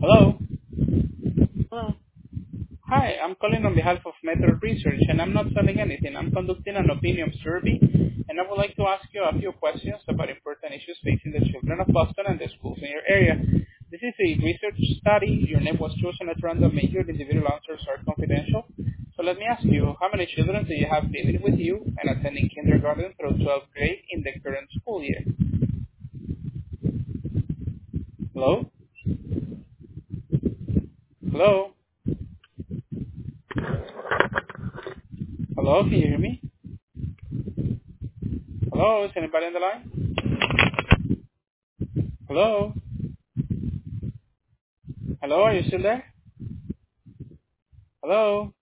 Hello. Hello. Hi, I'm calling on behalf of Metro Research, and I'm not selling anything. I'm conducting an opinion survey, and I would like to ask you a few questions about important issues facing the children of Boston and the schools in your area. This is a research study. Your name was chosen at random, and your individual answers are confidential. So let me ask you, how many children do you have living with you and attending kindergarten through 12th grade in the current school year? Hello? Hello? Hello, can you hear me? Hello, is anybody on the line? Hello? Hello, are you still there? Hello?